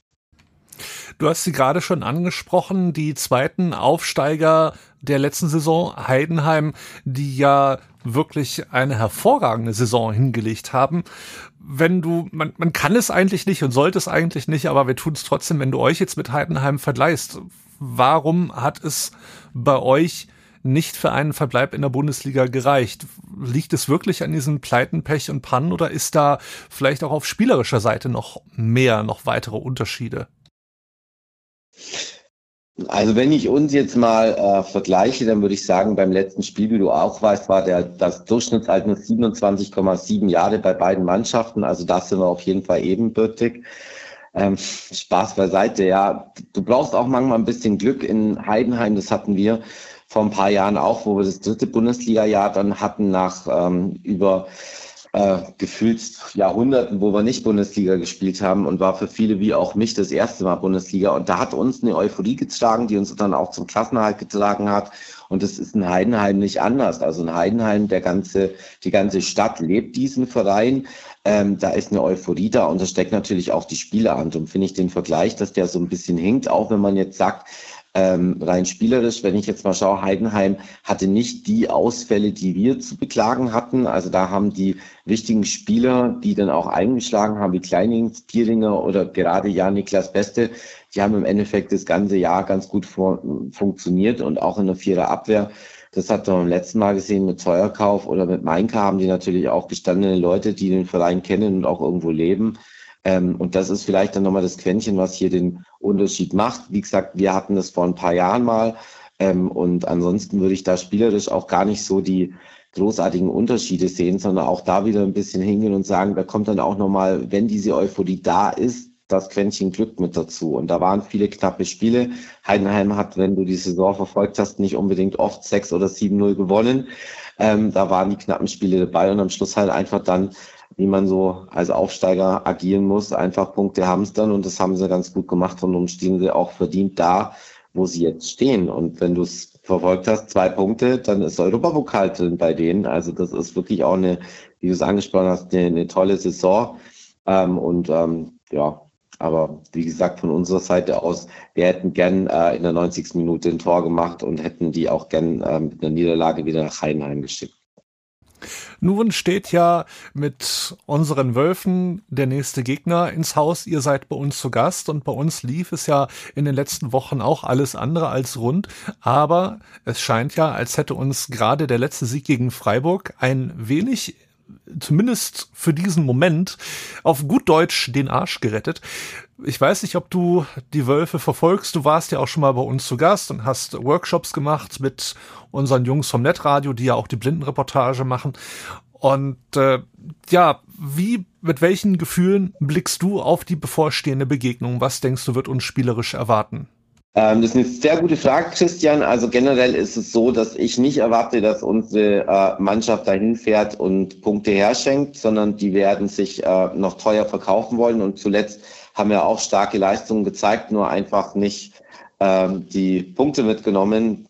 Du hast sie gerade schon angesprochen, die zweiten Aufsteiger der letzten Saison, Heidenheim, die ja wirklich eine hervorragende Saison hingelegt haben. Man kann es eigentlich nicht und sollte es eigentlich nicht, aber wir tun es trotzdem, wenn du euch jetzt mit Heidenheim vergleichst. Warum hat es bei euch nicht für einen Verbleib in der Bundesliga gereicht? Liegt es wirklich an diesen Pleiten, Pech und Pannen, oder ist da vielleicht auch auf spielerischer Seite noch weitere Unterschiede? Also wenn ich uns jetzt mal vergleiche, dann würde ich sagen, beim letzten Spiel, wie du auch weißt, war das Durchschnittsalter 27,7 Jahre bei beiden Mannschaften. Also da sind wir auf jeden Fall ebenbürtig. Spaß beiseite, ja. Du brauchst auch manchmal ein bisschen Glück in Heidenheim. Das hatten wir vor ein paar Jahren auch, wo wir das 3. Bundesliga-Jahr dann hatten nach über gefühlt Jahrhunderten, wo wir nicht Bundesliga gespielt haben, und war für viele wie auch mich das erste Mal Bundesliga. Und da hat uns eine Euphorie getragen, die uns dann auch zum Klassenerhalt getragen hat. Und das ist in Heidenheim nicht anders. Also in Heidenheim, die ganze Stadt lebt diesen Verein. Da ist eine Euphorie da, und das steckt natürlich auch die Spieler an. Und finde ich den Vergleich, dass der so ein bisschen hinkt, auch wenn man jetzt sagt, rein spielerisch, wenn ich jetzt mal schaue, Heidenheim hatte nicht die Ausfälle, die wir zu beklagen hatten. Also da haben die wichtigen Spieler, die dann auch eingeschlagen haben, wie Kleinings, Thieringer oder gerade Jan-Niklas Beste, die haben im Endeffekt das ganze Jahr ganz gut funktioniert, und auch in der Vierer-Abwehr. Das hat man beim letzten Mal gesehen mit Teuerkauf oder mit Mainka, haben die natürlich auch gestandene Leute, die den Verein kennen und auch irgendwo leben. Und das ist vielleicht dann nochmal das Quäntchen, was hier den Unterschied macht. Wie gesagt, wir hatten das vor ein paar Jahren mal. Und ansonsten würde ich da spielerisch auch gar nicht so die großartigen Unterschiede sehen, sondern auch da wieder ein bisschen hingehen und sagen, da kommt dann auch nochmal, wenn diese Euphorie da ist, das Quäntchen Glück mit dazu. Und da waren viele knappe Spiele. Heidenheim hat, wenn du die Saison verfolgt hast, nicht unbedingt oft 6 oder 7-0 gewonnen. Da waren die knappen Spiele dabei, und am Schluss halt einfach dann, wie man so als Aufsteiger agieren muss, einfach Punkte hamstern, und das haben sie ganz gut gemacht, und darum stehen sie auch verdient da, wo sie jetzt stehen. Und wenn du es verfolgt hast, 2 Punkte, dann ist Europapokal drin bei denen. Also das ist wirklich auch wie du es angesprochen hast, eine tolle Saison. Aber wie gesagt, von unserer Seite aus, wir hätten gern in der 90. Minute ein Tor gemacht und hätten die auch gern mit einer Niederlage wieder nach Heidenheim geschickt. Nun steht ja mit unseren Wölfen der nächste Gegner ins Haus. Ihr seid bei uns zu Gast und bei uns lief es ja in den letzten Wochen auch alles andere als rund. Aber es scheint ja, als hätte uns gerade der letzte Sieg gegen Freiburg ein wenig, zumindest für diesen Moment, auf gut Deutsch den Arsch gerettet. Ich weiß nicht, ob du die Wölfe verfolgst. Du warst ja auch schon mal bei uns zu Gast und hast Workshops gemacht mit unseren Jungs vom Netradio, die ja auch die Blindenreportage machen. Und mit welchen Gefühlen blickst du auf die bevorstehende Begegnung? Was denkst du, wird uns spielerisch erwarten? Das ist eine sehr gute Frage, Christian. Also generell ist es so, dass ich nicht erwarte, dass unsere Mannschaft dahin fährt und Punkte herschenkt, sondern die werden sich noch teuer verkaufen wollen. Und zuletzt haben wir auch starke Leistungen gezeigt, nur einfach nicht die Punkte mitgenommen.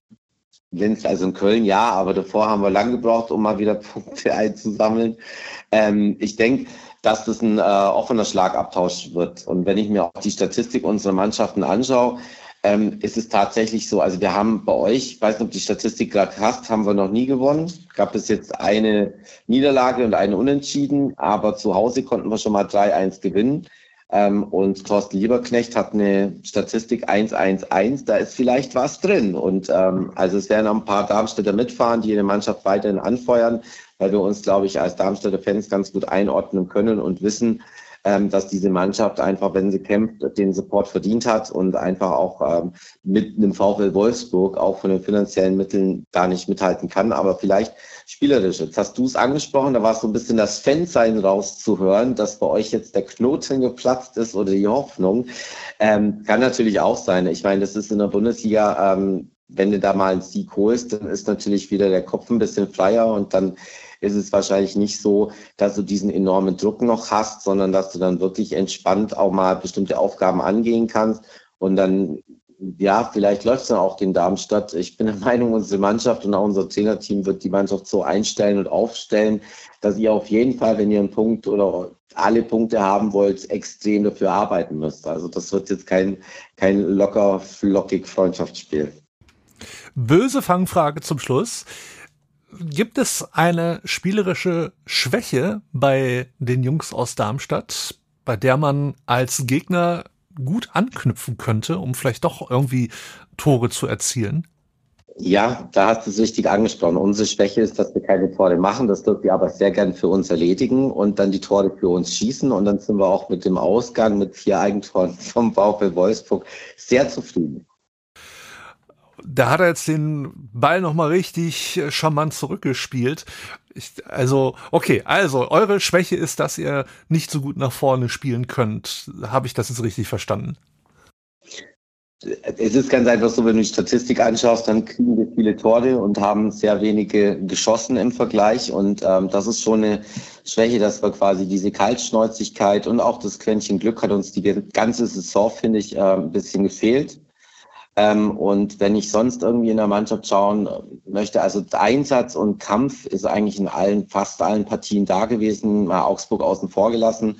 Linz, also in Köln, ja, aber davor haben wir lang gebraucht, um mal wieder Punkte einzusammeln. Ich denke, dass das ein offener Schlagabtausch wird. Und wenn ich mir auch die Statistik unserer Mannschaften anschaue, ist es tatsächlich so, also wir haben bei euch, ich weiß nicht, ob die Statistik gerade hast, haben wir noch nie gewonnen. Gab es jetzt eine Niederlage und eine Unentschieden, aber zu Hause konnten wir schon mal 3-1 gewinnen. Und Thorsten Lieberknecht hat eine Statistik 1-1-1, da ist vielleicht was drin. Und also es werden auch ein paar Darmstädter mitfahren, die ihre Mannschaft weiterhin anfeuern, weil wir uns, glaube ich, als Darmstädter Fans ganz gut einordnen können und wissen, dass diese Mannschaft einfach, wenn sie kämpft, den Support verdient hat und einfach auch mit einem VfL Wolfsburg auch von den finanziellen Mitteln gar nicht mithalten kann, aber vielleicht spielerisch. Jetzt hast du es angesprochen, da war so ein bisschen das Fansein rauszuhören, dass bei euch jetzt der Knoten geplatzt ist oder die Hoffnung. Kann natürlich auch sein. Ich meine, das ist in der Bundesliga, wenn du da mal einen Sieg holst, dann ist natürlich wieder der Kopf ein bisschen freier und dann ist es wahrscheinlich nicht so, dass du diesen enormen Druck noch hast, sondern dass du dann wirklich entspannt auch mal bestimmte Aufgaben angehen kannst und dann, ja, vielleicht läuft es dann auch gegen Darmstadt. Ich bin der Meinung, unsere Mannschaft und auch unser Trainerteam wird die Mannschaft so einstellen und aufstellen, dass ihr auf jeden Fall, wenn ihr einen Punkt oder alle Punkte haben wollt, extrem dafür arbeiten müsst. Also das wird jetzt kein locker, flockig Freundschaftsspiel. Böse Fangfrage zum Schluss. Gibt es eine spielerische Schwäche bei den Jungs aus Darmstadt, bei der man als Gegner gut anknüpfen könnte, um vielleicht doch irgendwie Tore zu erzielen? Ja, da hast du es richtig angesprochen. Unsere Schwäche ist, dass wir keine Tore machen. Das dürfen wir aber sehr gern für uns erledigen und dann die Tore für uns schießen. Und dann sind wir auch mit dem Ausgang mit 4 Eigentoren vom VfL Wolfsburg sehr zufrieden. Da hat er jetzt den Ball nochmal richtig charmant zurückgespielt. Also eure Schwäche ist, dass ihr nicht so gut nach vorne spielen könnt. Habe ich das jetzt richtig verstanden? Es ist ganz einfach so, wenn du die Statistik anschaust, dann kriegen wir viele Tore und haben sehr wenige geschossen im Vergleich. Und das ist schon eine Schwäche, dass wir quasi diese Kaltschnäuzigkeit und auch das Quäntchen Glück hat uns die ganze Saison, finde ich, ein bisschen gefehlt. Und wenn ich sonst irgendwie in der Mannschaft schauen möchte, also Einsatz und Kampf ist eigentlich in fast allen Partien da gewesen, mal Augsburg außen vor gelassen.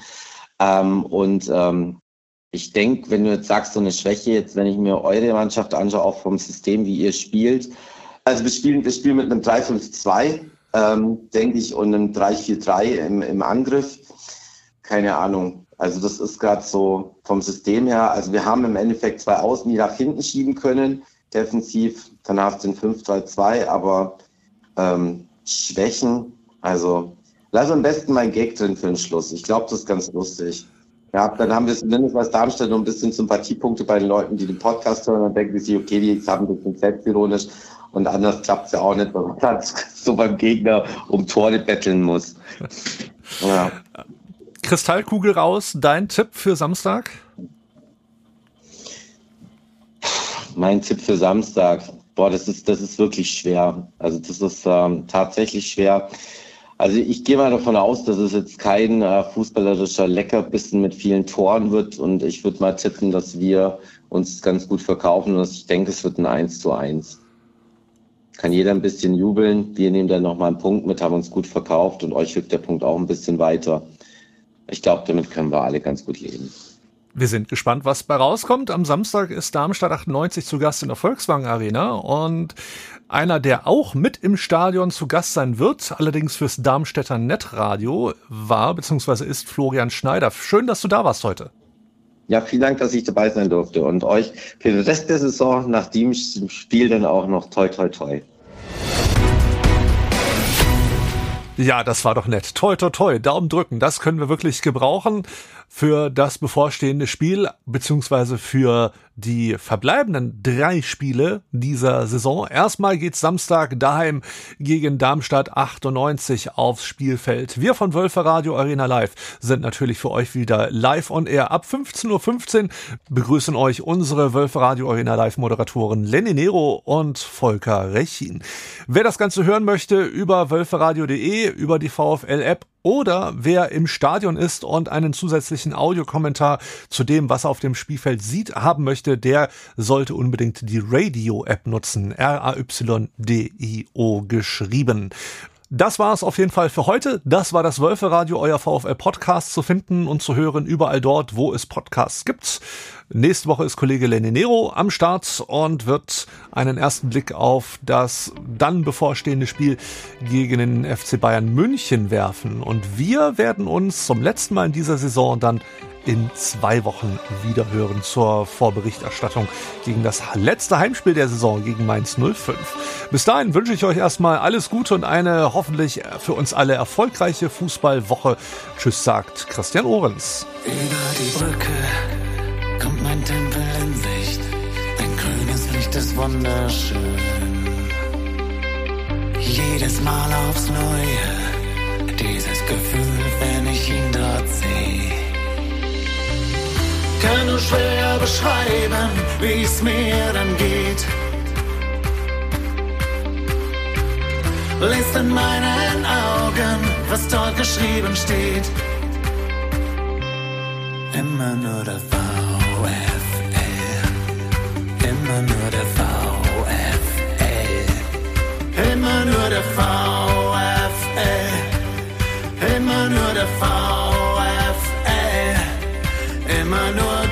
Ich denke, wenn du jetzt sagst, so eine Schwäche, jetzt wenn ich mir eure Mannschaft anschaue, auch vom System, wie ihr spielt, also wir spielen mit einem 3-5-2, denke ich, und einem 3-4-3 im Angriff. Keine Ahnung. Also das ist gerade so vom System her. Also wir haben im Endeffekt 2 Außen, die nach hinten schieben können, defensiv. Dann hast du den 5-3-2, aber Schwächen, also lass am besten mal einen Gag drin für den Schluss. Ich glaube, das ist ganz lustig. Ja, dann haben wir zumindest als Darmstadt noch ein bisschen Sympathiepunkte bei den Leuten, die den Podcast hören und denken sich, okay, die haben ein bisschen selbstironisch und anders klappt es ja auch nicht, weil man dann so beim Gegner um Tore betteln muss. Ja. Kristallkugel raus, dein Tipp für Samstag? Mein Tipp für Samstag, das ist wirklich schwer. Also das ist tatsächlich schwer. Also ich gehe mal davon aus, dass es jetzt kein fußballerischer Leckerbissen mit vielen Toren wird und ich würde mal tippen, dass wir uns ganz gut verkaufen und ich denke, es wird ein 1:1. Kann jeder ein bisschen jubeln. Wir nehmen dann nochmal einen Punkt mit, haben uns gut verkauft und euch hilft der Punkt auch ein bisschen weiter. Ich glaube, damit können wir alle ganz gut leben. Wir sind gespannt, was bei rauskommt. Am Samstag ist Darmstadt 98 zu Gast in der Volkswagen Arena und einer, der auch mit im Stadion zu Gast sein wird, allerdings fürs Darmstädter Netradio, war bzw. ist Florian Schneider. Schön, dass du da warst heute. Ja, vielen Dank, dass ich dabei sein durfte und euch für den Rest der Saison nach dem Spiel dann auch noch toi toi toi. Ja, das war doch nett. Toi, toi, toi. Daumen drücken. Das können wir wirklich gebrauchen für das bevorstehende Spiel, beziehungsweise für die verbleibenden 3 Spiele dieser Saison. Erstmal geht's Samstag daheim gegen Darmstadt 98 aufs Spielfeld. Wir von Wölfe Radio Arena Live sind natürlich für euch wieder live on air. Ab 15:15 Uhr begrüßen euch unsere Wölfe Radio Arena Live Moderatoren Lenny Nero und Volker Rechin. Wer das Ganze hören möchte, über wölferadio.de, über die VfL-App oder wer im Stadion ist und einen zusätzlichen Audiokommentar zu dem, was er auf dem Spielfeld sieht, haben möchte, der sollte unbedingt die Radio-App nutzen. RAYDIO geschrieben. Das war es auf jeden Fall für heute. Das war das Wölferadio, euer VfL-Podcast, zu finden und zu hören überall dort, wo es Podcasts gibt. Nächste Woche ist Kollege Lenny Nero am Start und wird einen ersten Blick auf das dann bevorstehende Spiel gegen den FC Bayern München werfen. Und wir werden uns zum letzten Mal in dieser Saison dann in 2 Wochen wieder hören zur Vorberichterstattung gegen das letzte Heimspiel der Saison gegen Mainz 05. Bis dahin wünsche ich euch erstmal alles Gute und eine hoffentlich für uns alle erfolgreiche Fußballwoche. Tschüss, sagt Christian Ohrens. Über die Brücke kommt mein Tempel in Sicht. Ein grünes Licht ist wunderschön. Jedes Mal aufs Neue, dieses Gefühl, wenn ich ihn dort sehe. Kann nur schwer beschreiben, wie es mir dann geht. Lest in meinen Augen, was dort geschrieben steht. Immer nur der VfL, immer nur der VfL, immer nur der VfL, immer nur der VfL, immer nur